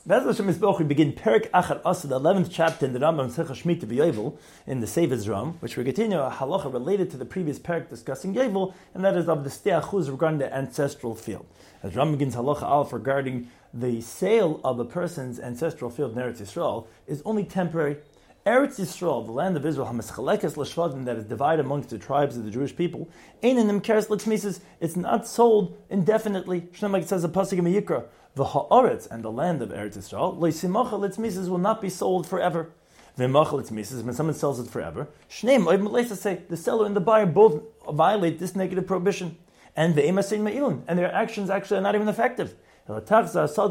Bez Hashem Yisboch, we begin Perik Achar Asa, the 11th chapter in the Rambam Tzechah Shemitah B'Yovel, in the Seiv's Ram, which we continue a halacha related to the previous Perik discussing Yovel, and that is of the Stei Achuz regarding the ancestral field. As Rambam begins halacha Aleph regarding the sale of a person's ancestral field in Eretz Yisrael is only temporary. Eretz Yisrael, the land of Israel, Hamischalekes L'Shvatim, that is divided amongst the tribes of the Jewish people, Ein in Keres L'Tzmises, it's not sold indefinitely. Shneimag, it says a pasuk in Yikra, the Haaretz, and the land of Eretz Yisrael, Leisimacha L'Tzmises will not be sold forever. V'Macha L'Tzmises, when someone sells it forever, Shneim Oiv Melesa say the seller and the buyer both violate this negative prohibition, and the Emasein Ma'ilun, and their actions actually are not even effective. Rather,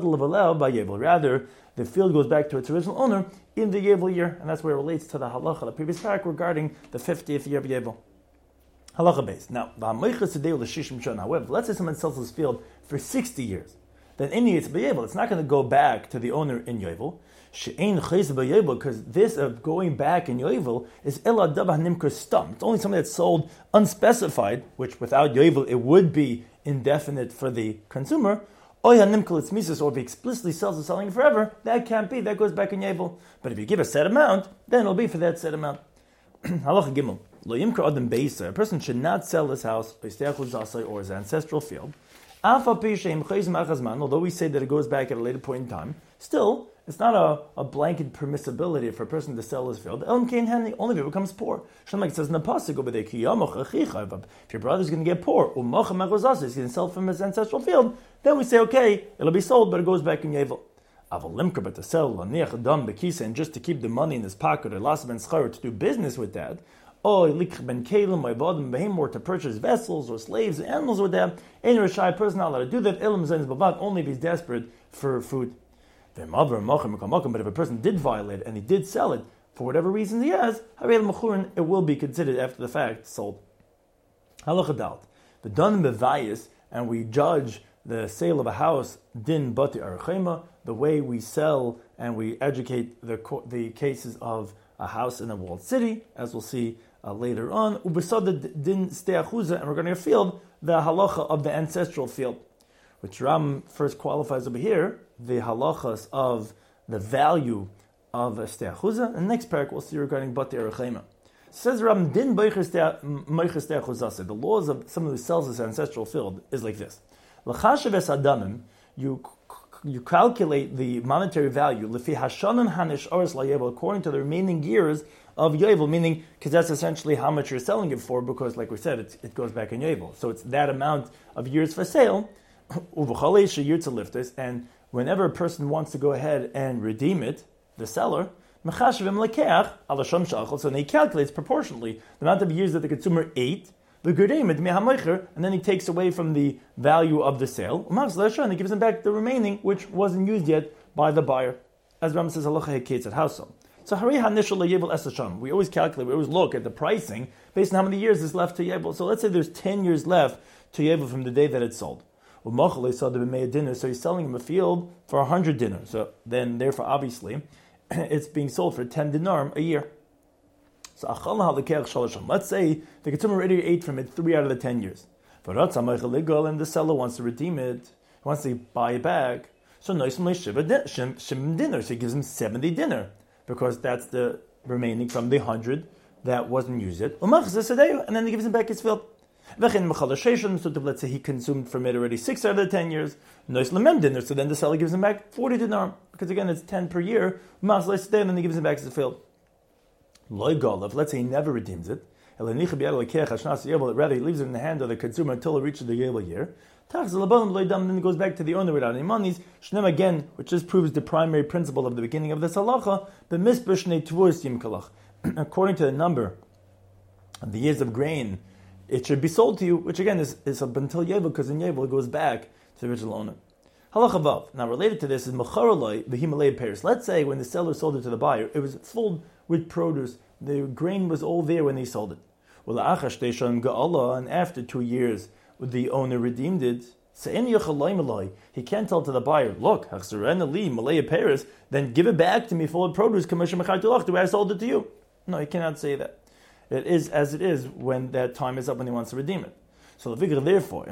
the field goes back to its original owner in the Yovel year, and that's where it relates to the halacha, the previous parak regarding the 50th year of Yovel. Halacha base. Now, however, let's say someone sells his field for 60 years, then in the Yovel, it's not going to go back to the owner in Yovel. Because this of going back in Yovel is ela dabah nimker stam. It's only something that's sold unspecified, which without Yovel it would be indefinite for the consumer. Or if he explicitly sells the selling forever, that can't be. That goes back in Yovel. But if you give a set amount, then it'll be for that set amount. Halacha Gimel. Lo yimkar adam beisa. A person should not sell his house or his ancestral field. Although we say that it goes back at a later point in time, still, it's not a blanket permissibility for a person to sell his field. Only if it becomes poor. Shlomo says in the pasuk over there, if your brother's going to get poor, he's going to sell from his ancestral field, then we say, okay, it'll be sold, but it goes back in Yovel. But to sell and just to keep the money in his pocket or to do business with that, or to purchase vessels or slaves or animals with them, any Rashai person not allowed to do that, only if he's desperate for food. But if a person did violate it and he did sell it for whatever reason he has, it will be considered after the fact sold. Halachadalt. The done bevayis, and we judge the sale of a house din bati archema, the way we sell and we educate the cases of a house in a walled city, as we'll see later on. Ubesada din stei achuza, and regarding a field, the halacha of the ancestral field, which Ram first qualifies over here, the halachas of the value of a stei achuza. And the next parak we'll see regarding bati archema. Says Ram din meicher stei achuza. The laws of someone who sells his ancestral field is like this. L'chashav es adamim, you calculate the monetary value lefi hashanim hanish oris layevel, according to the remaining years of Yovel, meaning because that's essentially how much you're selling it for, because like we said, it goes back in Yovel. So it's that amount of years for sale. And whenever a person wants to go ahead and redeem it, the seller, so he calculates proportionally the amount of years that the consumer ate, and then he takes away from the value of the sale, and he gives him back the remaining, which wasn't used yet by the buyer. As Ram says, how so? So we always calculate, we always look at the pricing based on how many years is left to Yovel. So let's say there's 10 years left to Yovel from the day that it's sold. So he's selling him a field for 100 dinars. So then, therefore, obviously, it's being sold for 10 dinar a year. So let's say the consumer already ate from it 3 out of the 10 years. And the seller wants to redeem it, wants to buy it back. So he gives him 70 dinar, because that's the remaining from the 100 that wasn't used yet. And then he gives him back his field. So let's say he consumed from it already 6 out of the 10 years. So then the seller gives him back 40 dinar, because again it's 10 per year. And then he gives him back his field. Let's say he never redeems it. Rather, he leaves it in the hand of the consumer until it reaches the Yovel year. Then it goes back to the owner without any monies. Shnem again, which just proves the primary principle of the beginning of this halacha, according to the number of the years of grain, it should be sold to you, which again is up until Yovel, because in Yovel it goes back to the original owner. Halacha vav. Now related to this is mecharoloi the Himalaya pears. Let's say when the seller sold it to the buyer, it was filled with produce. The grain was all there when they sold it. Well, and after 2 years, the owner redeemed it. He can't tell to the buyer, look, Malaya pears, then give it back to me full of produce, the way I sold it to you. No, he cannot say that. It is as it is when that time is up, when he wants to redeem it. So therefore,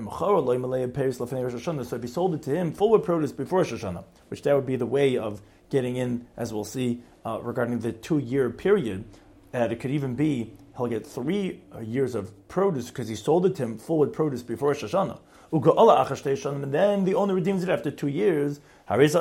so if he sold it to him full with produce before Rosh Hashanah, which that would be the way of getting in, as we'll see regarding the 2-year period, it could even be he'll get 3 years of produce because he sold it to him full with produce before Rosh Hashanah. And then the owner redeems it after 2 years. So it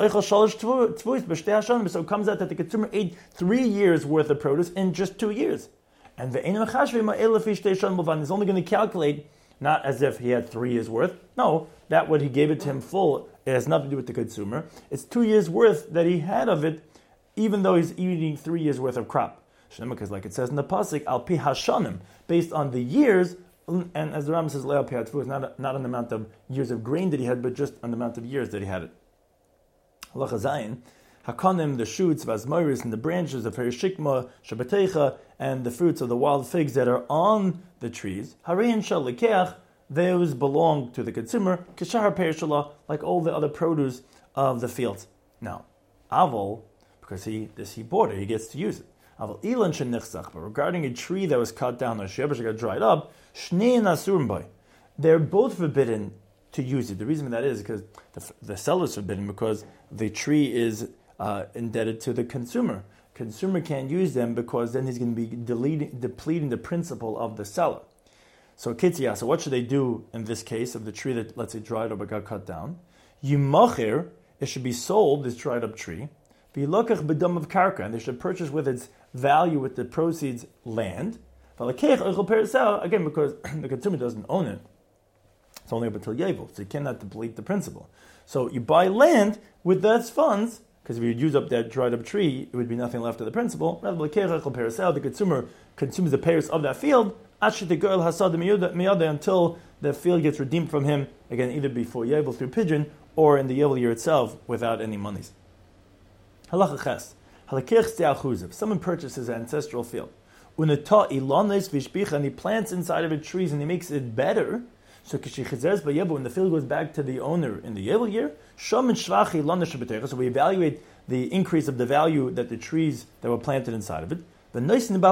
comes out that the consumer ate 3 years worth of produce in just 2 years. And he's only going to calculate not as if he had 3 years worth. No, that what he gave it to him full, it has nothing to do with the consumer. It's 2 years worth that he had of it, even though he's eating 3 years worth of crop. Because like it says in the pasuk, al pi hashanim, based on the years, and as the Rambam says, le'al pi hatfu, not on the amount of years of grain that he had, but just on the amount of years that he had it. Halacha zayin, hakanim, the shoots, vazmoris, and the branches of perishikma, shabatecha, and the fruits of the wild figs that are on the trees, harein shal lekeach, those belong to the consumer, kishar perishalah, like all the other produce of the fields. Now, avol, because he bought it, he gets to use it. But regarding a tree that was cut down or shebesh got dried up, they're both forbidden to use it. The reason for that is because the seller is forbidden because the tree is indebted to the consumer. Consumer can't use them because then he's going to be depleting the principal of the seller. So Kitziyah, so what should they do in this case of the tree that, let's say, dried up or got cut down? Yimachir, it should be sold, this dried up tree, V'ilokach b'dam of karka, and they should purchase with its value, with the proceeds, land. Again, because the consumer doesn't own it, it's only up until Yevel, so you cannot deplete the principal. So you buy land with those funds, because if you use up that dried up tree, it would be nothing left of the principal. The consumer consumes the payers of that field until the field gets redeemed from him, again, either before Yevel through pigeon, or in the Yevel year itself without any monies. Halacha ches. If someone purchases an ancestral field, and he plants inside of it trees and he makes it better, so when the field goes back to the owner in the Yevel year, so we evaluate the increase of the value that the trees that were planted inside of it. And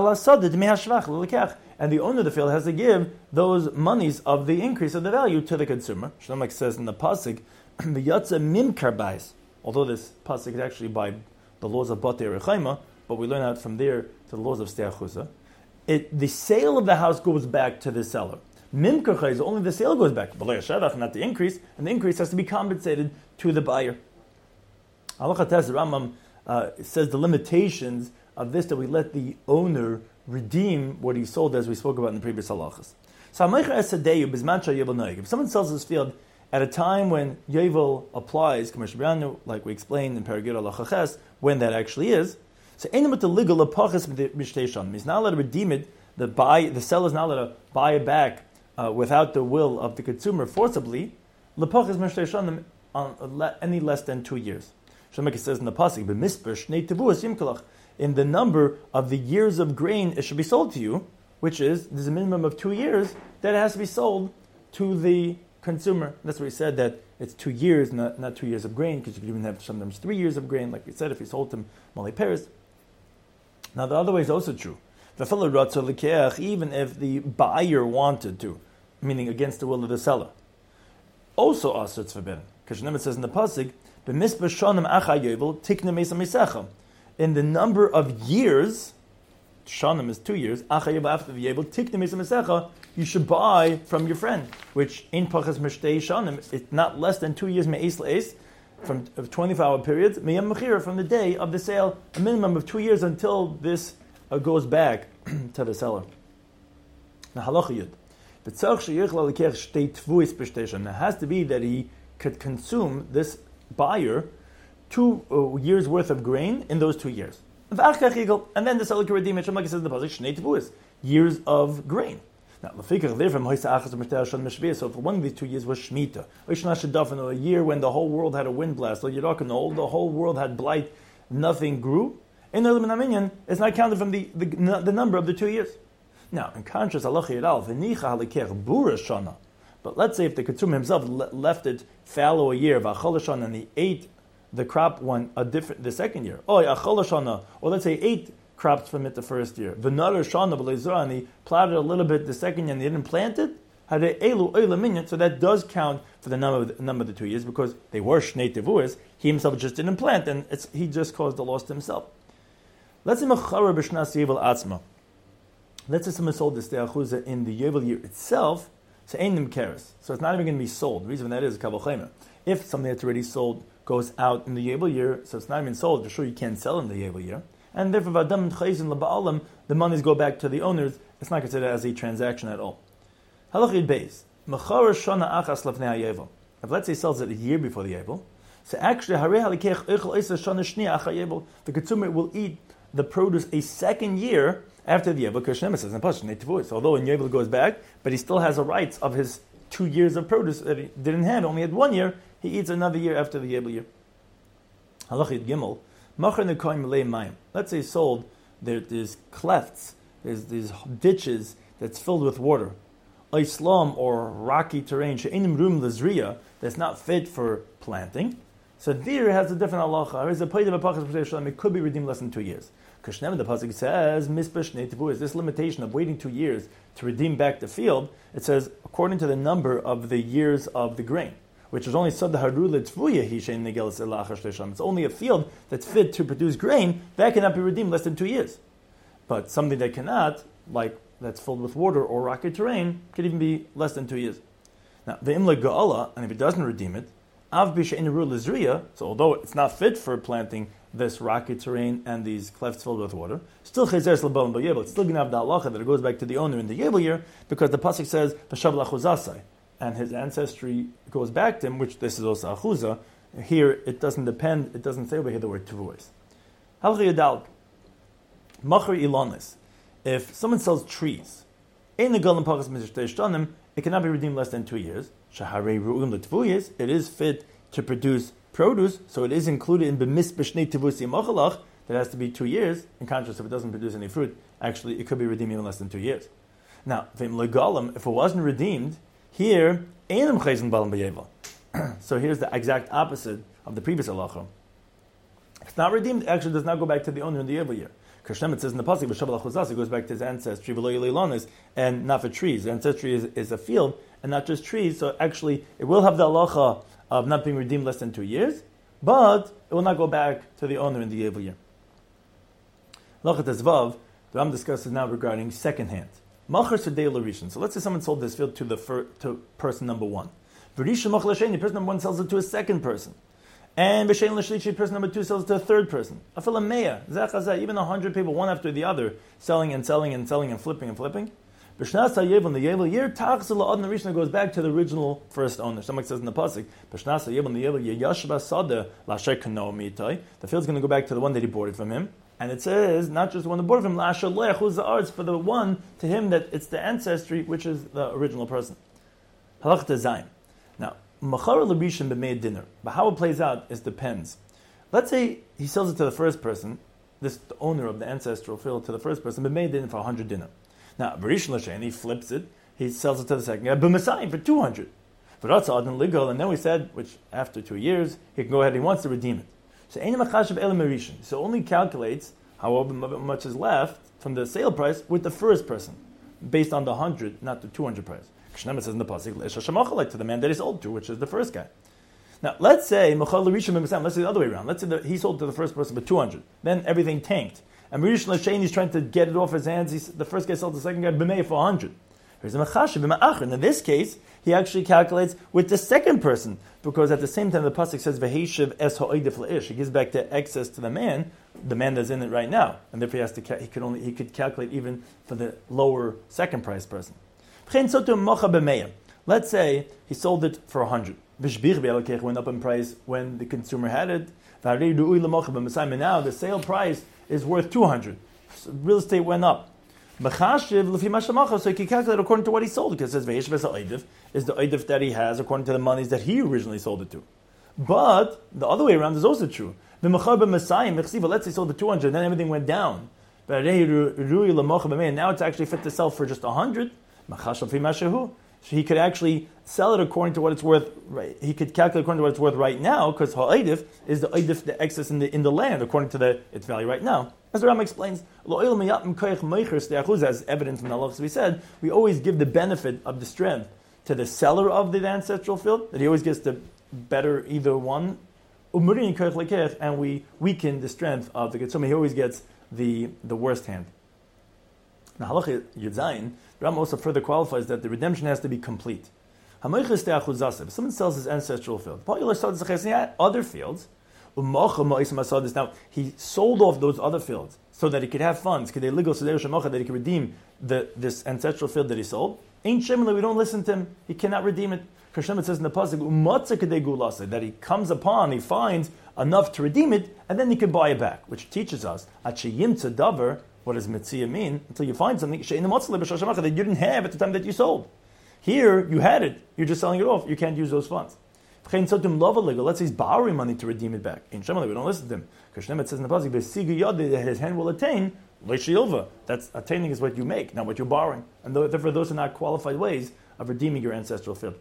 the owner of the field has to give those monies of the increase of the value to the consumer. Like says in the pasuk, although this pasuk is actually by the laws of Batei Rechaima, but we learn out from there to the laws of Stei Achusa. The sale of the house goes back to the seller. Mimkarcha is only the sale goes back, not the increase, and the increase has to be compensated to the buyer. Halacha Tes, the Rambam says the limitations of this, that we let the owner redeem what he sold, as we spoke about in the previous halachas. So, if someone sells his field at a time when Yevel applies, like we explained in Paragid Halacha, when that actually is, so he's not allowed to redeem it. The seller is not allowed to buy it back without the will of the consumer forcibly. Any less than 2 years. Shemekah says in the pasuk, in the number of the years of grain it should be sold to you, which is there's a minimum of 2 years that it has to be sold to the consumer. That's why he said that it's 2 years, not 2 years of grain, because you could even have sometimes 3 years of grain, like we said, if he sold them Malay Paris. Now the other way is also true. Even if the buyer wanted to, meaning against the will of the seller, also also it's forbidden. Because it says in the pasuk, in the number of years, shanim is 2 years, after the Yevel, you should buy from your friend, which in Pachas Mishtei Shanim, it's not less than 2 years me'es le'es, from 24-hour periods, meyam mechira, from the day of the sale, a minimum of 2 years until this goes back to the seller. Now halacha yud. It has to be that he could consume, this buyer, 2 years worth of grain in those 2 years. And then the seller can redeem it, like it says in the pasuk, shnei tevuos, years of grain. Now, so if one of these 2 years was Shemitah, or a year when the whole world had a wind blast, or the whole world had blight, nothing grew, it's not counted from the number of the 2 years. Now, in contrast, but let's say if the consumer himself left it fallow a year, and he ate the crop the second year, or let's say 8 crops from it the first year, and he plowed it a little bit the second year and he didn't plant it, So that does count for the number of the 2 years because they were Shnei Tevuos. He himself just didn't plant, and he just caused the loss to himself. Let's say Mecharer b'Shnas Yovel Atzma. Let's say someone sold this De'achuza in the Yovel year itself, so Ein Nim Keres. So it's not even going to be sold. The reason for that is Kavol Chaymer. If something that's already sold goes out in the Yovel year, so it's not even sold, for sure you can't sell in the Yovel year. And therefore, Vadam Chayzin L'Ba'alam, the monies go back to the owners. It's not considered as a transaction at all. Halachid Beis. Mecharer Shana Achas Lefnei HaYovel. If let's say he sells it a year before the Yovel, so actually, the consumer will eat the produce a second year after the Yovel, because Shneimah says in Pasuk, although in Yovel goes back, but he still has the rights of his 2 years of produce that he didn't have, only had 1 year, he eats another year after the Yovel year. Halachid Gimel. Let's say he sold, there's clefts, there's these ditches that's filled with water. Islam or rocky terrain, she'enim rum lezriya, that's not fit for planting. So there has a different halacha. It could be redeemed less than 2 years. Kashnem, the pasuk says, this limitation of waiting 2 years to redeem back the field, it says, according to the number of the years of the grain, which is only it's only a field that's fit to produce grain, that cannot be redeemed less than 2 years. But something that cannot, like that's filled with water or rocky terrain, could even be less than 2 years. Now, the imla ga'ala, and if it doesn't redeem it, so although it's not fit for planting this rocky terrain and these clefts filled with water, still it's still going to have the halacha that it goes back to the owner in the Yovel year, because the pasuk says v'shav l'achuzasai, and his ancestry goes back to him, which this is also achuza. Here it doesn't depend. It doesn't say over here the word tevuos. Halacha yadal machar ilonis. If someone sells trees, it cannot be redeemed less than 2 years. It is fit to produce produce, so it is included in b'mis b'shnei tevusi machalach. That has to be 2 years. In contrast, if it doesn't produce any fruit, actually it could be redeemed even less than 2 years. Now, if it wasn't redeemed, here so here's the exact opposite of the previous halacha. If it's not redeemed, it actually does not go back to the owner in the Yovel year. Kashem, it says in the pasuk, it goes back to his ancestry, and not for trees. The ancestry is a field, and not just trees, so actually it will have the halacha of not being redeemed less than 2 years, but it will not go back to the owner in the Yovel year. Lachat Ezvav, the Ram discusses now regarding second hand. Machar Sedei L'Rishon. So let's say someone sold this field to person number one. V'Rishon Machar L'Sheni, person number one sells it to a second person. And V'Shein L'Shlishi, person number two sells it to a third person. Afil Meya, Zechazah, even 100 people, one after the other, selling and selling and selling and flipping and flipping. B'Shnas HaYevel, the Yovel year, Tachzeh L'Adon Rishon, goes back to the original first owner. Somebody says in the pasuk, B'Shnas HaYevel, the Yovel, Yashba Sadeh L'Asher Kano Mitai. The field's going to go back to the one that he bought it from him. And it says, not just the one that bought it from him, L'Asher Lech, who's the arts, for the one to him that it's the ancestry, which is the original person. Halach Tezayin. Now, Machar L'Rishon b'mei dinner. But how it plays out is depends. Let's say he sells it to the first person, the owner of the ancestral field to the first person, b'mei dinner for 100 dinner. Now, B'Rishon L'Shen, he flips it, he sells it to the second guy, b'Masayim for 200. But that's Adon Ligal, and then we said, which after 2 years, he can go ahead, he wants to redeem it. So Ein Machashav Elam Rishon. So only calculates however much is left from the sale price with the first person, based on the 100, not the 200 price. Kshnemet says in the pasuk, like to the man that he sold to, which is the first guy. Now, let's say let's say the other way around. Let's say that he sold to the first person for 200. Then everything tanked. And Rishon L'Shen, he's trying to get it off his hands. The first guy sold the second guy b'mei for 100. Here's a machashiv b'ma'achar. In this case, he actually calculates with the second person, because at the same time the pasuk says v'heishiv es ha'oidif la'ish. He gives back the excess to the man that's in it right now, and therefore he could calculate even for the lower second price person. Let's say he sold it for 100. Went up in price when the consumer had it. Now the sale price is worth 200. So real estate went up. So he can calculate according to what he sold, because it says is the oidif that he has according to the monies that he originally sold it to. But the other way around is also true. Let's say he sold the 200, then everything went down. But now it's actually fit to sell for just 100. So he could actually sell it according to what it's worth. Right? He could calculate according to what it's worth right now, because ha'idif is the oidif, the excess in the land, according to its value right now. As the Ram explains, as evidence from the halachas we said, we always give the benefit of the strength to the seller of the ancestral field, that he always gets the better either one, and we weaken the strength of the Getsuma. He always gets the worst hand. Now, Halacha Yudzayin, the Rambam also further qualifies that the redemption has to be complete. If someone sells his ancestral field, he had other fields. Now, he sold off those other fields so that he could have funds, that he could redeem this ancestral field that he sold. Ain't Shemla, we don't listen to him. He cannot redeem it. Hashem says in the pasuk that he comes upon, he finds enough to redeem it, and then he can buy it back, which teaches us what does mitzvah mean? Until you find something that you didn't have at the time that you sold. Here you had it, you're just selling it off. You can't use those funds. Let's say he's borrowing money to redeem it back. In Shemala, we don't listen to him. Because says in the pasuk, that his hand will attain. That's attaining is what you make, not what you're borrowing. And therefore, those are not qualified ways of redeeming your ancestral field.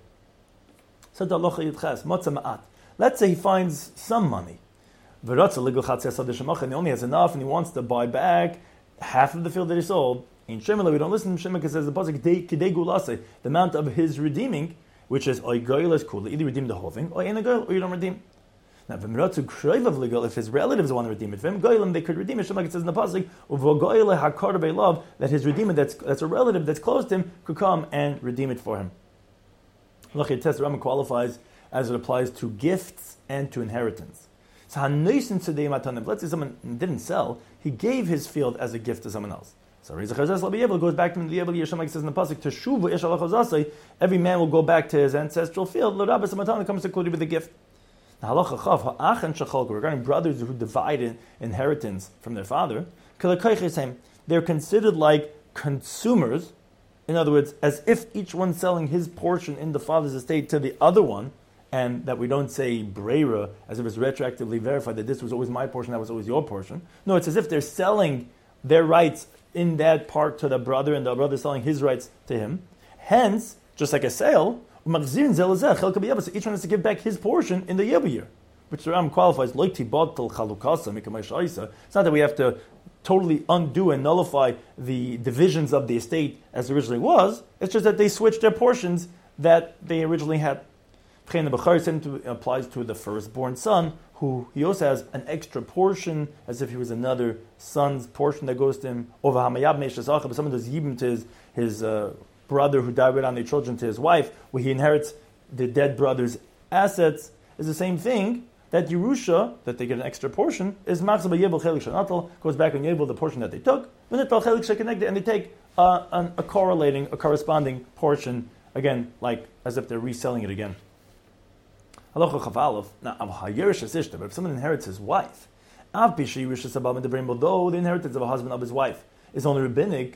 Let's say he finds some money. And he only has enough, and he wants to buy back half of the field that he sold. In Shemala, we don't listen to Shemala because says the pasuk, the amount of his redeeming, which is either redeem the whole thing, or you don't redeem. Now, if his relatives want to redeem it, they could redeem it. It says in the pasuk, that his redeemer, that's a relative that's close to him, could come and redeem it for him. Look, the Rambam qualifies as it applies to gifts and to inheritance. So, let's say someone didn't sell, he gave his field as a gift to someone else. So goes back to the Yebel Yesham, like it says in the pasuk, every man will go back to his ancestral field. Comes included with the gift. Now, regarding brothers who divide inheritance from their father, they're considered like consumers. In other words, as if each one's selling his portion in the father's estate to the other one, and that we don't say breira as if it's retroactively verified that this was always my portion, that was always your portion. No, it's as if they're selling their rights in that part to the brother, and the brother selling his rights to him. Hence, just like a sale, each one has to give back his portion in the Yebel year, which the Ram qualifies. It's not that we have to totally undo and nullify the divisions of the estate as originally was. It's just that they switched their portions that they originally had. The Bechar applies to the firstborn son, who he also has an extra portion, as if he was another son's portion that goes to him. But someone does yibum to his brother who died without any children to his wife, where he inherits the dead brother's assets, is the same thing. That Yerusha, that they get an extra portion, is machzor b'yebel chelik shanatal, goes back on Yebel, the portion that they took, and they take a corresponding portion, again, like as if they're reselling it again. Halacha Chav now, but if someone inherits his wife, though the inheritance of a husband of his wife is only rabbinic,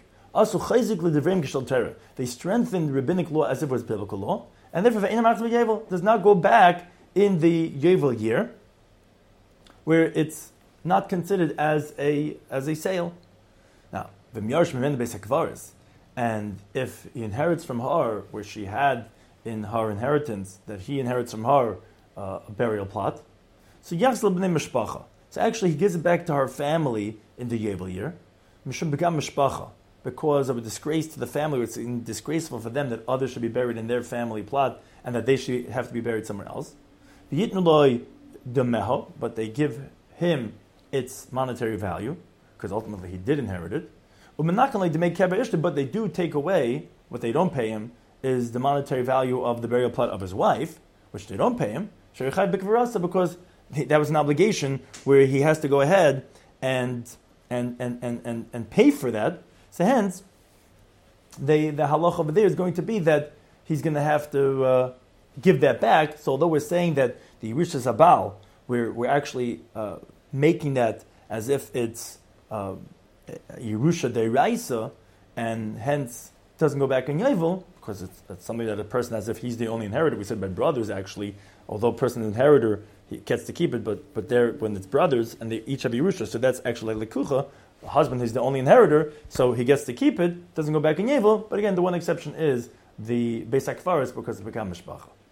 they strengthen rabbinic law as if it was biblical law, and therefore does not go back in the Yebel year, where it's not considered as a sale. Now, and if he inherits from her, where she had in her inheritance, that he inherits from her a burial plot, so yachzal b'nei mishpacha. So actually, he gives it back to her family in the Yebel year, mishum begam mishpacha, because of a disgrace to the family. It's disgraceful for them that others should be buried in their family plot, and that they should have to be buried somewhere else. But they give him its monetary value, because ultimately he did inherit it. But they do take away, what they don't pay him, is the monetary value of the burial plot of his wife, which they don't pay him, because that was an obligation where he has to go ahead and pay for that. So hence, the halacha over there is going to be that he's going to have to give that back. So although we're saying that the Yerusha Zabal, we're actually making that as if it's Yerusha Deiraisa, and hence doesn't go back in Yovel, because it's something that a person, as if he's the only inheritor. We said by brothers, actually, although a person is an inheritor, he gets to keep it, but there, when it's brothers, and they each have Yerusha, so that's actually like Lekucha. The husband is the only inheritor, so he gets to keep it, doesn't go back in Yovel, but again, the one exception is the Beis HaKfaris, because it became Mishpacha.